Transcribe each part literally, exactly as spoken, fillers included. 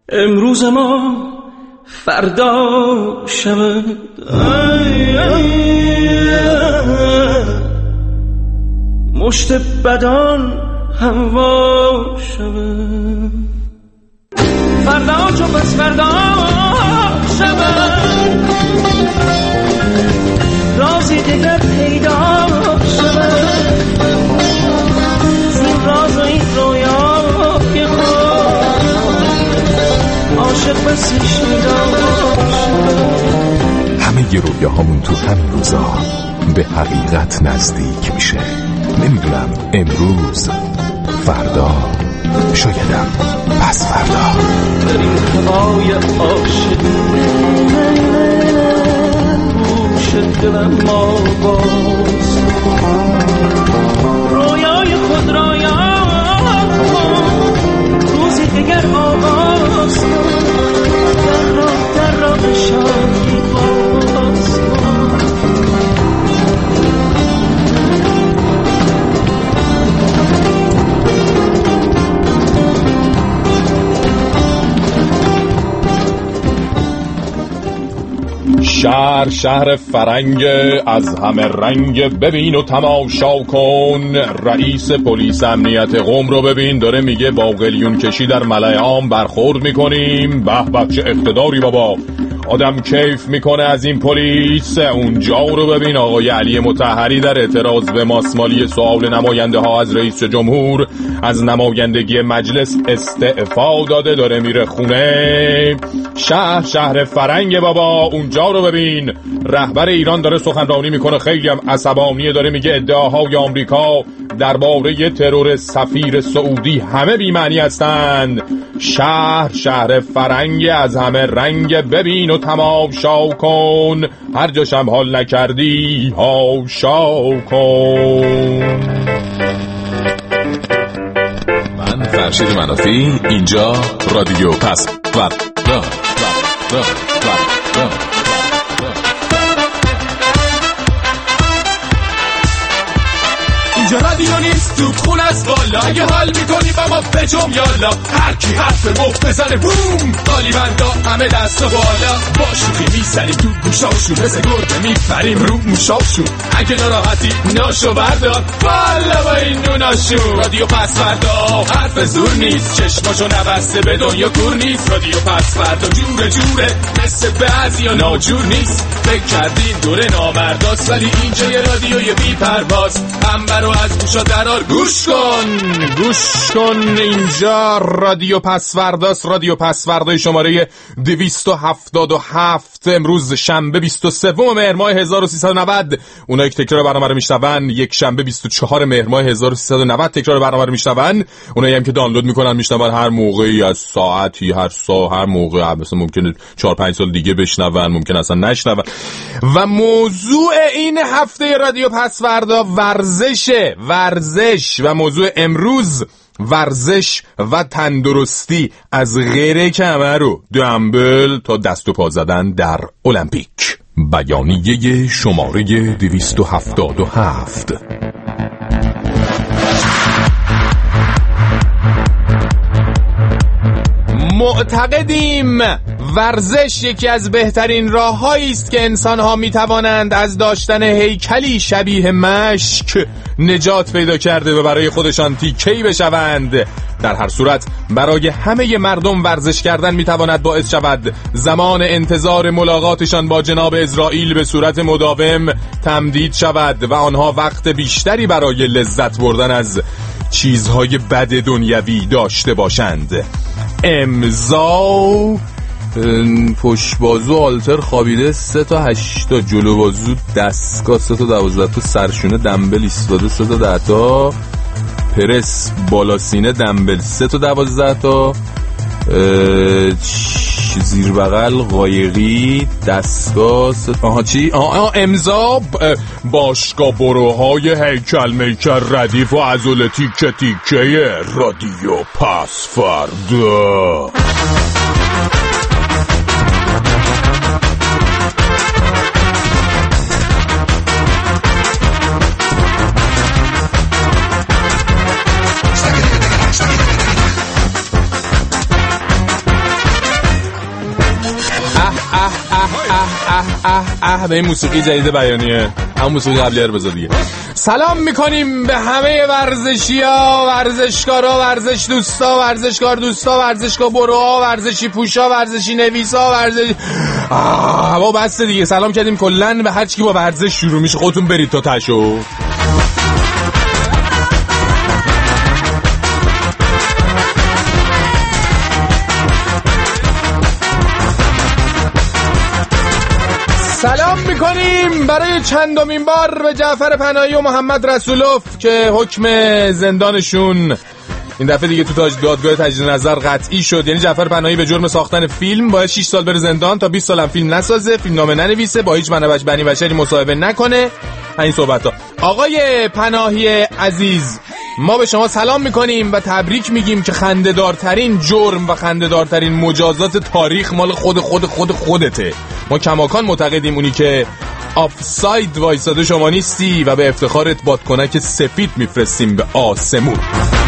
امروز ما فردا شود. مشت بدان هوا شود. فردا چو پس فردا شود. رازی دیگر پیدا شود. زین راز و این رویا که عاشق بسی شدا شود. همه ی رویاهامون تو همین روزا به حقیقت نزدیک میشه. نمیدونم امروز، فردا، شایدم پس فردا. در این هوای عاشق گوش دلم ما باز رویای خود را یاد کن. روزی دیگر آغاز کن. در راه در راه شادی باز کن. شهر شهر فرنگ از همه رنگ، ببین و تماشا کن. رئیس پلیس امنیت قم رو ببین، داره میگه با قلیون کشی در ملأ عام برخورد میکنیم. به به چه اقتداری بابا، آدم کیف میکنه از این پلیس. اونجا رو ببین، آقای علی مطهری در اعتراض به ماسمالی سؤال نماینده ها از رئیس جمهور از نمایندگی مجلس استعفا داده، داره میره خونه. شهر شهر فرنگ بابا، اونجا رو ببین، رهبر ایران داره سخنرانی میکنه، خیلی هم عصبانیه، داره میگه ادعاهای آمریکا درباره ترور سفیر سعودی همه بی‌معنی هستند. شهر شهر فرنگ از همه رنگ، ببین و تماشا کن. هر جاشم حال نکردی هاشا کن. من فرشید منافی، اینجا رادیو پس فردا. اینجا رادیو نیست، تو خون از بالا. اگه حال میکنی با ما بجم یالا. هر کی حرف مفت بزنه بوم، قالی بندا همه دست و بالا. با شوخی میزنیم تو گوشاشون، مثل گربه میپریم رو موشاشون. اگه ناراحتی ناشو بردار، والا با این نوناشون. رادیو پس فردا حرف زور نیست، چشماشو نبسته به دنیا کور نیست. رادیو پس فردا جوره جوره، مثل بعضیا ناجور نیست. فکر کردین دوره نامرداست، ولی اینجا یه رادیوی بی پرواز. انبر رو از گوشا درار، گوش کن گوش کن، اینجا رادیو پس فرداست. رادیو پس فردای شماره دویست و هفتاد و هفت. امروز شنبه بیست و سوم مهر ماه هزار و سیصد و نود. اونایی که تکرار برنامه رو میشنون، یک شنبه بیست و چهارم مهر ماه هزار و سیصد و نود تکرار برنامه رو میشنون. اونایی هم که دانلود میکنن میشنون هر موقعی از ساعتی، هر ساعت، هر موقع، مثلا ممکنه چهار پنج سال دیگه بشنون، ممکن اصلا نشنون. و موضوع این هفته رادیو پس فردا ورزشه. ورزش و موضوع امروز ورزش و تندرستی، از غیر کمر و دمبل تا دست و پا زدن در المپیک. بیانیه شماره دویست و هفتاد و هفت. معتقدیم ورزش یکی از بهترین راه‌هایی است که انسان‌ها می‌توانند از داشتن هیکلی شبیه مشک نجات پیدا کرده و برای خودشان تیکه‌ای بشوند. در هر صورت برای همه مردم ورزش کردن می‌تواند باعث شود زمان انتظار ملاقاتشان با جناب اسرائیل به صورت مداوم تمدید شود و آنها وقت بیشتری برای لذت بردن از چیزهای بد دنیوی داشته باشند. امضا پشت بازو آلتر خوابیده، سه تا هشتا جلو بازو دستگاه، سه تا دوازده تا سرشونه دمبل ایستاده، سه تا ده تا پرس بالا سینه دمبل، سه تا دوازده تا زیر بغل قایقی دستگاه. آها چی؟ آها امضا باشگاه بروهای هیکل میکر ردیف و عضله تیکه تیکه رادیو پس فردا. اه اه اه به این موسیقی جدید بیانیه، هم موسیقی قبلی رو بذار دیگه. سلام میکنیم به همه ورزشی‌ها، ورزشکارا، ورزش دوستا، ورزشکار دوستا، ورزشکار بروها، ورزشی پوشا، ورزشی نویسا، ورزش آه با بس دیگه. سلام کردیم کلاً به هر چی که با ورزش شروع میشه. خودتون برید تا تاشو. سلام میکنیم برای چندمین بار به جعفر پناهی و محمد رسولوف که حکم زندانشون این دفعه دیگه تو تاج دادگاه تجدید نظر قطعی شد. یعنی جعفر پناهی به جرم ساختن فیلم باید شش سال بره زندان تا بیست سال هم فیلم نسازه، فیلمنامه ننویسه، با هیچ بنابرای بنی بشری مصاحبه نکنه. این صحبت‌ها. آقای پناهی عزیز، ما به شما سلام میکنیم و تبریک میگیم که خنده‌دارترین جرم و خنده‌دارترین مجازات تاریخ مال خود خود خود خودته. ما کماکان معتقدیم اونی که آفساید وایساده شما نیستی و به افتخارت بادکنک سفید میفرستیم به آسمون.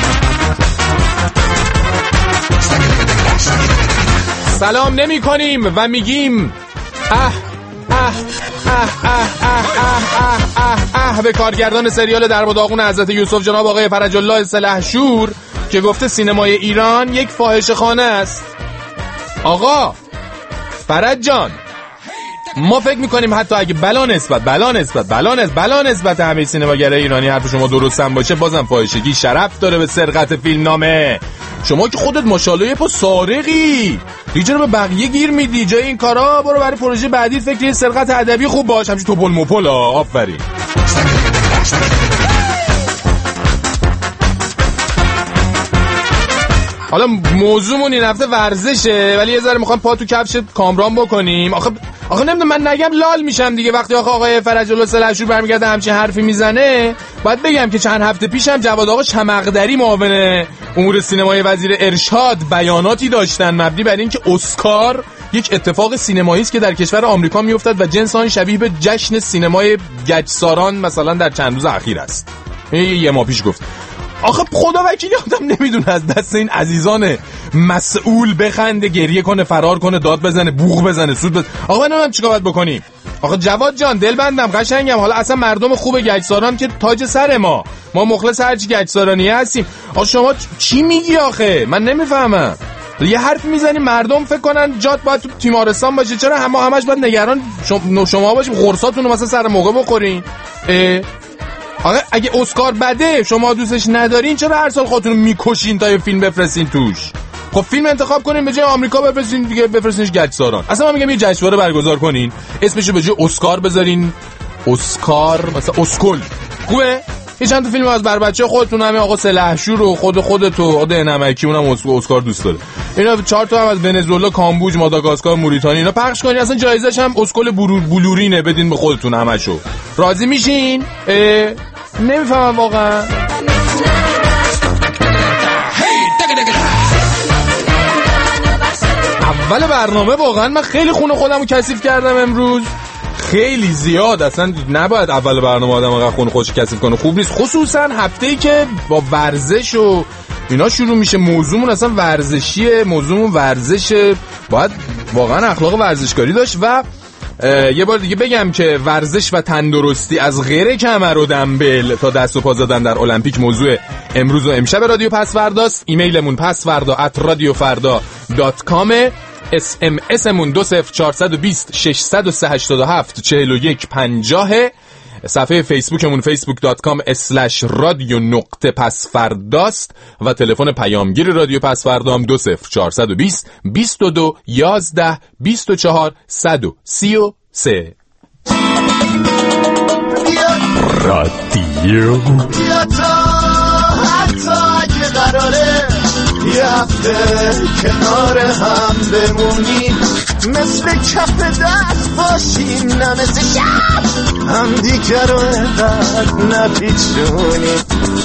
سلام نمی کنیم و میگیم اه اه اه اه اه اه اه اه اه به کارگردان سریال درب و داغون حضرت یوسف جناب آقای فرج الله سلحشور که گفته سینمای ایران یک فاحشه‌خانه است. آقا فرج جان، ما فکر میکنیم حتی اگه بلا نسبت بلا نسبت بلا نسبت بلا نسبت همه سینماگرای ایرانی حرف شما درست هم باشه، بازم فاحشگی شرف داره به سرقت فیلمنامه. شما که خودت ماشاءالله یه پا سارقی دیگه، چرا به بقیه گیر میدی؟ جای این کارا برو برای پروژه بعدی فکر سرقت ادبی خوب باش، همچین توپل مپل. آفرین. حالا موضوعمون این هفته ورزشه، ولی یه ذره میخوام پا تو کفش کامران بکنیم. آخه آخه نمیدونم، من نگم لال میشم دیگه. وقتی آخه آقای فرج الله سلحشور برمیگرده همچین حرفی میزنه، باید بگم که چند هفته پیشم جواد آقا شمقدری معاون امور سینمایی وزیر ارشاد بیاناتی داشتن مبنی بر اینکه اسکار یک اتفاق سینمایی است که در کشور آمریکا میافتد و جنس آن شبیه به جشن سینمای گچساران مثلا در چند روز اخیر است. یه ماه پیش گفت. آخه خدا وکیلی آدم نمیدونه از دست این عزیزان مسئول بخنده، گریه کنه، فرار کنه، داد بزنه، بوق بزنه، سود بزنه. آقا من نمیدونم چیکار باید بکنیم. آخه جواد جان دلبندم، قشنگم، حالا اصلا مردم خوب گچساران که تاج سر ما، ما مخلص هرچی گچسارانی هستیم. آخه شما چی میگی آخه؟ من نمیفهمم. یه حرف میزنی مردم فکر کنن جات باید تو تیمارستان باشه، چرا همه همش باید نگران شما, شما باشیم قرصاتون رو مثلا سر موقع بخورین؟ آقا اگه اسکار بده شما دوستش ندارین، چرا هر سال خودتون رو میکشین تا یه فیلم بفرستین توش؟ خب فیلم انتخاب کنین به جای آمریکا بفرستین دیگه، بفرستینش گچساران. اصلا من میگم یه جشنواره برگزار کنین، اسمشو به جای اسکار بذارین اسکار مثلا اسکل. خوبه؟ یه چند تا فیلم از بر بچه خودتون، همین آقا سلحشور و خود خودت و آقا نمکی اونم اسکار دوست داره. اینا چهار تا هم از ونزوئلا، کامبوج، ماداگاسکار، موریتانی اینا پخش کنین. اصلا جایزش هم اسکل بلورینه، بدین به خودتون همشو. راضی میشین؟ نمیفهمم واقعا. اول برنامه واقعا من خیلی خون خودمو کثیف کردم امروز، خیلی زیاد. اصلا نباید اول برنامه آدم انقدر خون خودش کثیف کنه، خوب نیست. خصوصا هفته‌ای که با ورزش و اینا شروع میشه. موضوعمون اصلا ورزشیه، موضوعمون ورزشه، باید واقعا اخلاق ورزشکاری داشت. و یه بار دیگه بگم که ورزش و تندرستی از غیر کمر و دنبل تا دست و پا زدن در المپیک موضوع امروز و امشب رادیو پسورداست. ایمیلمون پسوردا ات رادیو فردا دات کام، اس ام اسمون دو صفر چهارصد و بیست ششصد و سه هشتاد و هفت چهل و یک پنجاه. صفحه فیسبوکمون فیسبوک دات کام اسلش رادیو نقطه پسفرداست و تلفن پیامگیر رادیو پسفردا هم دو صفر چهارصد و بیست بیست و دو یازده بیست و چهار صد و سی و سه. رادیو حتی اگه قراره یه هفته کنار هم بمونیم، مثل کف دست باشیم، نه مثل شب هم دیگر رو اینقدر نپیچونیم.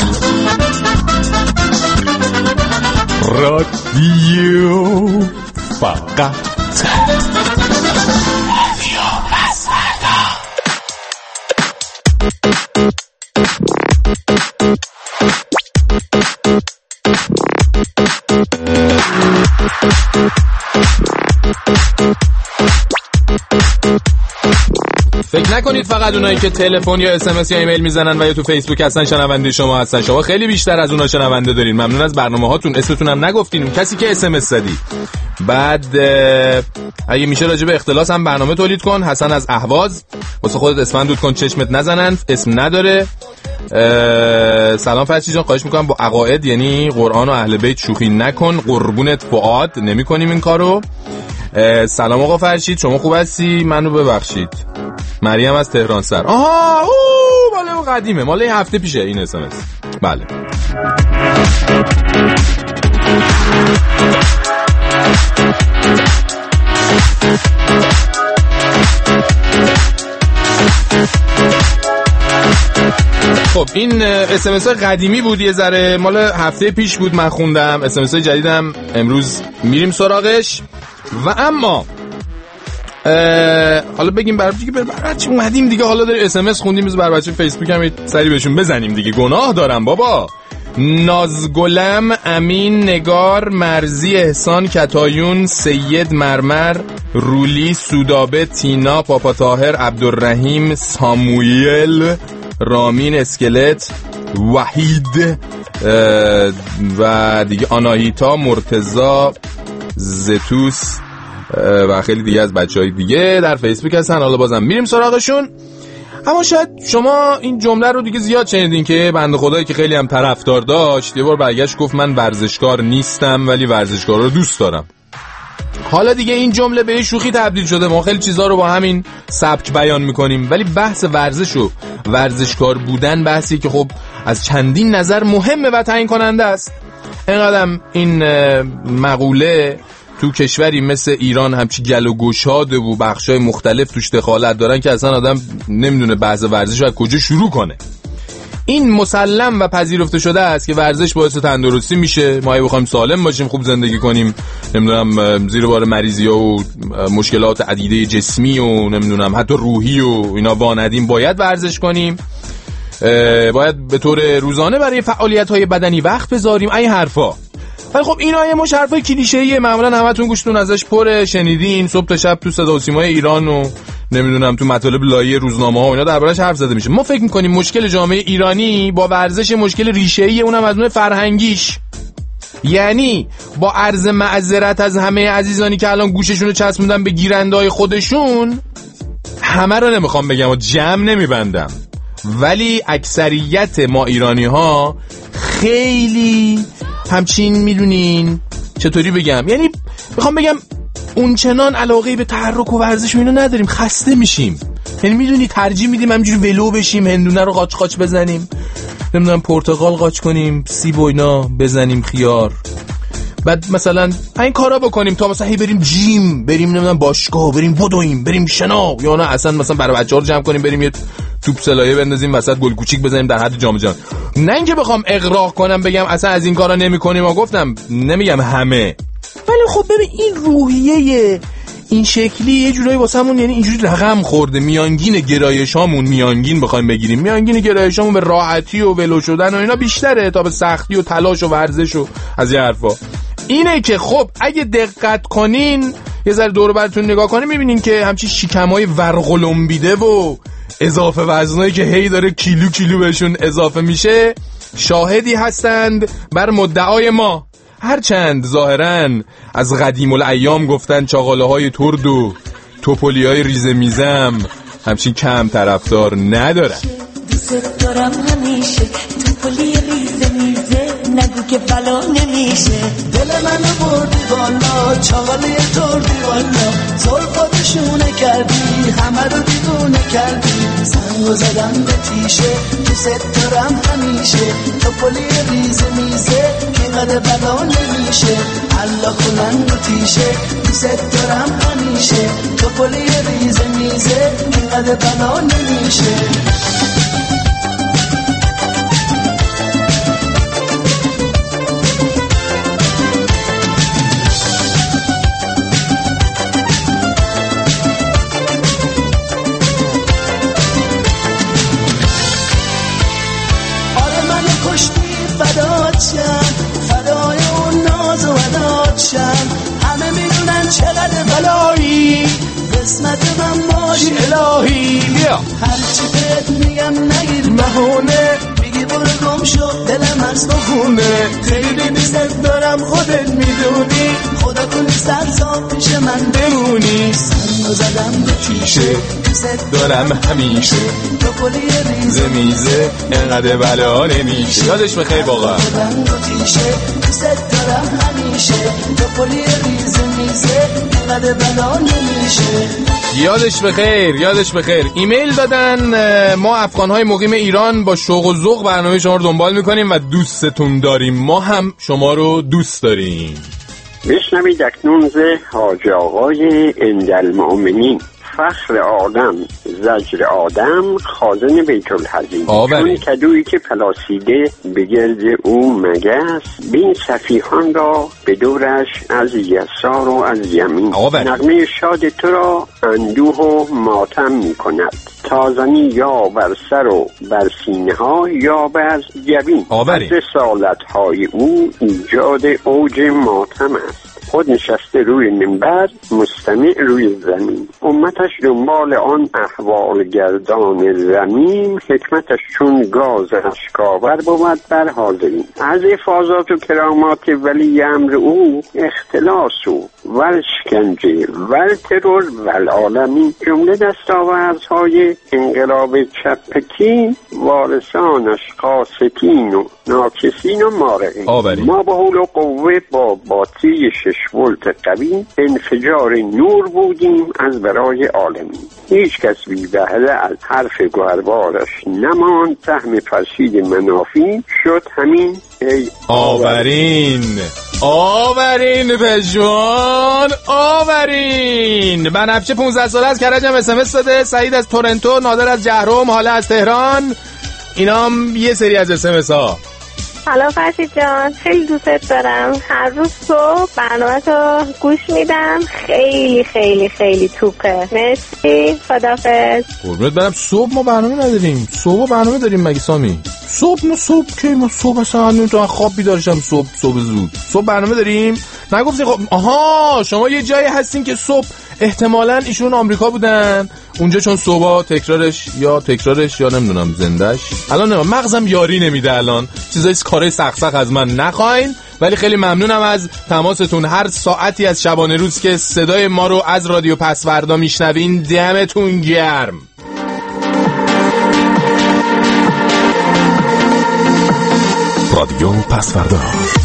رادیو فقط رادیو پسوردا. فکر نکنید فقط اونایی که تلفن یا اس ام اس یا ایمیل میزنن و یا تو فیسبوک هستن شنونده شما هستن. شما خیلی بیشتر از اونها شنونده دارین. ممنون از برنامه هاتون. اسمتون هم نگفتین، اون کسی که اس ام اس زدی. بعد اگه میشه راجع به اختلاس هم برنامه تولید کن. حسن از اهواز، واسه خودت اسم دود کن چشمت نزنن، اسم نداره. سلام فرشید جان، خواهش میکنم با عقاید یعنی قرآن و اهل بیت شوخی نکن، قربونت فؤاد، نمی‌کنیم این کارو. سلام آقا فرشید، شما خوب هستی؟ منو ببخشید. مریم از تهران سر. آها او مال قدیمه، مال یه هفته پیشه این اس ام اس. بله. خب این اس ام اس قدیمی بود، یه ذره مال هفته پیش بود من خوندم. اس ام اس جدیدم امروز میریم سراغش. و اما حالا بگیم برای دیگه برای چی اومدیم دیگه، حالا داریم اس ام اس خوندیم، بذار برای بچه فیسبوک هم سری بهشون بزنیم دیگه. گناه دارم بابا. نازگلم، امین، نگار، مرزی، احسان، کتایون، سید، مرمر، رولی، سودابه، تینا، پاپا طاهر، عبدالرحیم، ساموئیل، رامین، اسکلت، وحید و دیگه آناهیتا، مرتضی، زتوس و خیلی دیگه از بچهای دیگه در فیسبوک هستن. حالا بازم میریم سراغشون. اما شاید شما این جمله رو دیگه زیاد شنیدین که بنده خدایی که خیلی هم طرفدار داشت یه بار برگشت گفت من ورزشکار نیستم ولی ورزشکار رو دوست دارم. حالا دیگه این جمله به شوخی تبدیل شده، ما خیلی چیزا رو با همین سبک بیان میکنیم، ولی بحث ورزش و ورزشکار بودن بحثی که خب از چندین نظر مهمه و تعیین کننده است. اینقدر این مقوله تو کشوری مثل ایران همچی گل و گشاده و بخشای مختلف توش دخالت دارن که اصلا آدم نمیدونه بحث ورزش رو از کجا شروع کنه. این مسلم و پذیرفته شده است که ورزش باعث تندرستی میشه. ما اگه بخوایم سالم باشیم، خوب زندگی کنیم، نمیدونم زیر بار مریضی‌ها و مشکلات عدیده جسمی و نمیدونم حتی روحی و اینا واندیم، باید ورزش کنیم، باید به طور روزانه برای فعالیت‌های بدنی وقت بذاریم، این حرفا. ولی خب اینا یه مش حرفای کلیشه‌ایه، معمولا همتون گوشتون ازش پره، شنیدین صبح تا شب تو صدا و سیمای ایران و نمیدونم تو مطالب لایه روزنامه‌ها و اینا دربارش حرف زده میشه. ما فکر می‌کنیم مشکل جامعه ایرانی با ورزش مشکل ریشه‌ایه، اونم از نوع فرهنگیش. یعنی با عرض معذرت از همه عزیزانی که الان گوششون رو چسبوندن به گیرنده‌های خودشون، همه رو نمیخوام بگم و جمع نمیبندم، ولی اکثریت ما ایرانی‌ها خیلی همچین میدونین چطوری بگم، یعنی میخوام بگم اون چنان علاقه به تحرک و ورزش و اینا نداریم، خسته میشیم. یعنی میدونی ترجیح میدیم همینجوری ولو بشیم، هندونه رو قاچ قاچ بزنیم، نمیدونم پرتقال قاچ کنیم، سیب و اینا بزنیم، خیار، بعد مثلا این کارا بکنیم تا مثلا هی بریم جیم، بریم نمیدونم باشگاه، بریم بدویم، بریم شنا، یا نه اصلا مثلا برای بچه‌ها رو جمع کنیم بریم یه توپ سلایه بندازیم وسط گل کوچیک بزنیم در حد جام جهانی. نه اینکه بخوام اغراق کنم بگم اصلا از این کارا نمی‌کنیم، ما گفتم نمیگم همه، ولی خب ببین این روحیه این شکلی یه جورایی واسمون یعنی اینجوری رقم خورده. میانگین گرایشامون، میانگین بخوایم بگیریم، میانگین گرایشامون به راحتی و ولو شدن و اینا بیشتره تا به سختی و تلاش و ورزش و از این حرفا. اینه که خب اگه دقت کنین یه ذره دور براتون نگاه کنین میبینین که همچین شکمای ورقلمبیده و اضافه وزنایی که هی داره کیلو کیلو بهشون اضافه میشه شاهدی هستند بر مدعای ما، هرچند ظاهراً از قدیم الایام گفتن چاقاله های ترد و توپولی های ریزه میزم همچین کم طرفدار ندارن. دوست دارم همیشه توپولی ریزه میزه، نگو که بلا نمیشه. دل منو بردی بالا، چاقاله تردی بالا، زلفاتشونه کردی، همه رو دیوونه کردی، سنگو زدم به تیشه. دوست دارم همیشه توپولی ریزه میزه، که قده بلا نمیشه، الله کنن رو تیشه. دوست دارم همیشه توپولی ریزه میزه، که قده بلا نمیشه. فدای اون ناز و وداد شم، همه میدونن چقدر بلایی قسمت من باشی الهی. بیا. هرچی بهت میگم نگیر بهونه، میگی برو گم شو دلم از تو خونه. خیلی دوست دارم خودت میدونی، خدا کنی سر صاف پیش من بمونی. سرمو زدم به کیشه دوست دارم همیشه، تو پلی ریزه میزه انقدر بلا نمیشه. یادش بخیر واقعا. دوست دارم همیشه، تو پلی ریزه میزه انقدر بلا نمیشه. یادش بخیر، یادش بخیر. ایمیل دادن ما افغان‌های مقیم ایران با شوق و ذوق برنامه شما رو دنبال میکنیم و دوستتون داریم. ما هم شما رو دوست داریم. بشنوید اکنون ز حاج آقای اندالمؤمنین: فخر آدم زجر آدم خازن بیت الحزین. چون کدویی که پلاسیده به گرد او مگس، بین صفیحان را به دورش از یسار و از یمین. نغمه شاد تو را اندوه و ماتم می کند، تازنی یا بر سر و بر سینه ها یا بر جبین. از رسالت های او ایجاد اوج ماتم است. خود نشسته روی منبر، مستمع روی زمین. امتش دنبال آن احوال گردان زمین، حکمتش چون گاز اشکاور بود بر حاضرین. از افاظات و کرامات ولی امر او، اختلاس و ولشکنجه ولترور والعالمین. جمله دستاوردهای انقلاب چپکی، وارثانش قاستین و ناکسین و مارقین. ما با حول و قوه با باتری شش ولت قوی انفجار نور بودیم از برای عالمی. هیچ کس بی بهره از حرف گوهربارش نماند، سهم فرشید منافی شد همین ای آورین. آورین پژمان، آورین. بنفشه پونزده ساله از کرجم اس ام اس داده، سعید از تورنتو، نادر از جهرم، حاله از تهران. اینام یه سری از اس ام اس ها. حالا فرشید جان، خیلی دوست دارم. هر روز صبح برنامه تو گوش میدم، خیلی خیلی خیلی توپه. مرسی، خدافظ. قربونت برم. صبح ما برنامه نداریم. صبح برنامه داریم مگه سامی؟ صبح ما صبح که ما صبح اصلا تو خواب بیدارشم. صبح صبح زود صبح برنامه داریم. نگفتی خب آها شما یه جایی هستین که صبح احتمالاً ایشون آمریکا بودن اونجا، چون صبح تکرارش یا تکرارش یا نمیدونم زندهش الان نمیم. مغزم یاری نمیده الان. چیزای کارای سخسخ از من نخواین، ولی خیلی ممنونم از تماستون. هر ساعتی از شبانه روز که صدای ما رو از رادیو پسوردا میشنوین، دمتون گرم. رادیو پسوردا.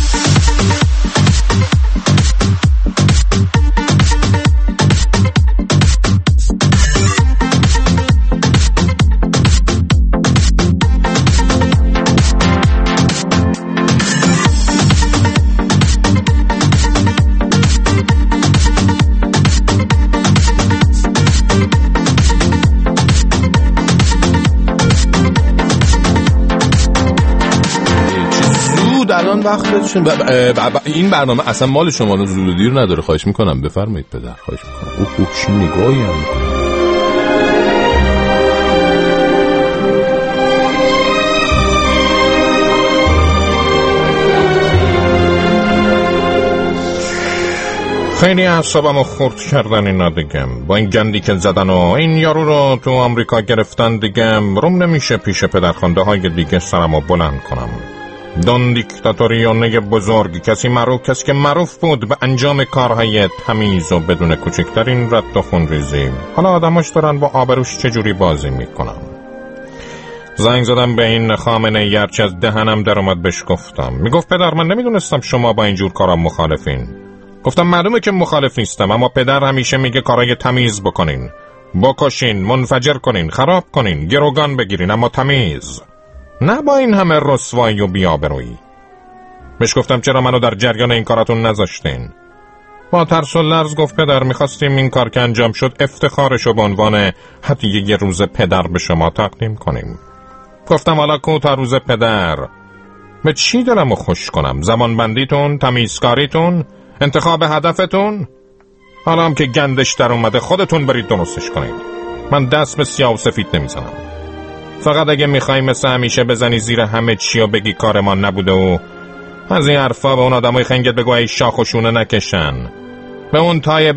الان وقتشون ب... ب... ب... این برنامه اصلا مال شما رو زود و دیر نداره. خواهش میکنم بفرمایید پدر، خواهش میکنم. اوه اوه چی نگاهی هم میکنم. خیلی اعصابمو خورد کردن اینا دیگم، با این گندی که زدن و این یارو رو تو آمریکا گرفتن دیگم. روم نمیشه پیش پدرخوانده های دیگه سرمو بلند کنم. دون دیکتاتوریونه بزرگ، کسی معروف کسی که معروف بود به انجام کارهای تمیز و بدون کوچکترین رد و خونریزی. حالا آدماش دارن با آبروش چجوری بازی میکنن. زنگ زدم به این خامنه ای، هرچی از دهنم در اومد بهش گفتم. میگفت پدر من نمیدونستم شما با اینجور کارا مخالفین. گفتم معلومه که مخالف نیستم، اما پدر همیشه میگه کارای تمیز بکنین، بکشین، منفجر کنین، خراب کنین، گروگان بگیرین، اما تمیز، نه با این همه رسوایی و بی‌آبرویی. بهش گفتم چرا منو در جریان این کاراتون نذاشتین؟ با ترس و لرز گفت پدر میخواستیم این کار که انجام شد افتخارشو به عنوان هدیه یه روز پدر به شما تقدیم کنیم. گفتم حالا کو تا روز پدر؟ به چی دارم خوش کنم؟ زمانبندیتون، تمیزکاریتون، انتخاب هدفتون؟ حالا هم که گندش در اومده خودتون برید درستش کنید. من دست به سیاه و سفید نمیزنم. فقط اگه میخوای مثل همیشه بزنی زیر همه چی و بگی کارمان نبوده و از این حرفا به اون آدمای خنگت بگو ای شاخ و شونه نکشن، به اون تای